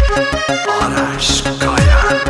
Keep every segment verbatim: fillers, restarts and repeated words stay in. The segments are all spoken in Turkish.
Araş Kayan.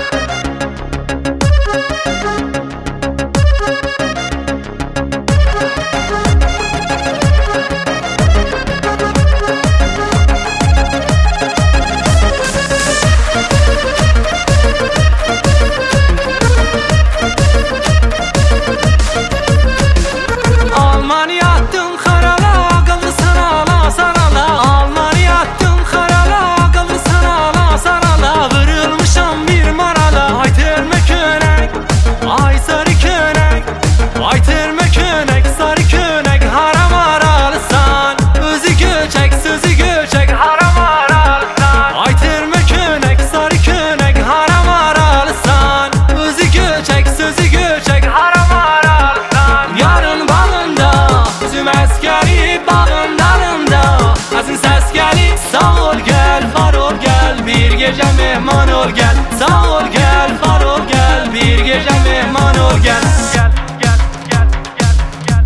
Sağ ol gel Farol gel, bir gece mehman ol gel. Sağ ol gel Farol gel, bir gece mehman ol gel. Gel gel gel gel gel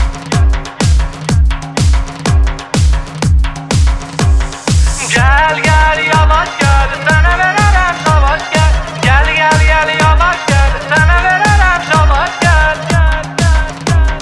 gel. Gel gel yavaş gel, sana vererem savaş gel. Gel gel gel yavaş gel, sana vererem savaş gel. Gel gel gel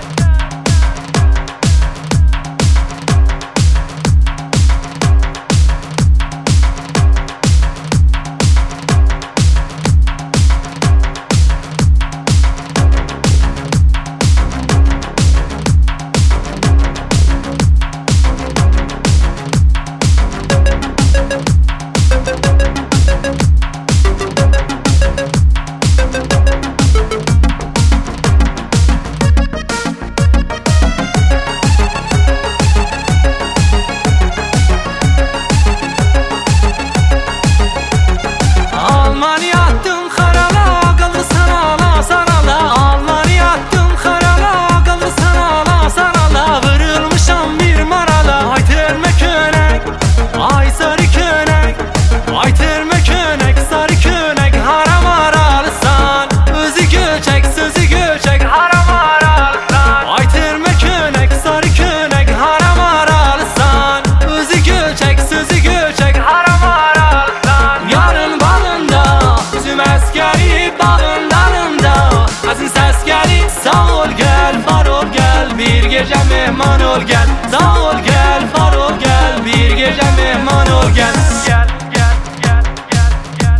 gece mehman ol gel. Sağ ol gel Farol gel, bir gece mehman ol gel. Gel gel gel gel gel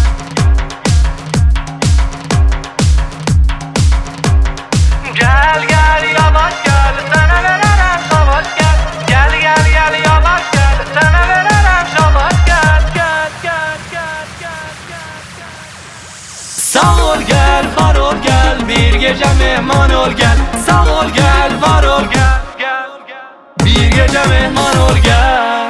gel. Gel gel yavaş gel, sana vererem savaş gel. Gel gel gel yavaş gel, sana vererem savaş gel. Gel gel gel gel gel. Sağ ol gel Farol gel, bir gece mehman ol gel. Sağ ol gel Farol gel, gel, gel. Bir gece mehman ol gel.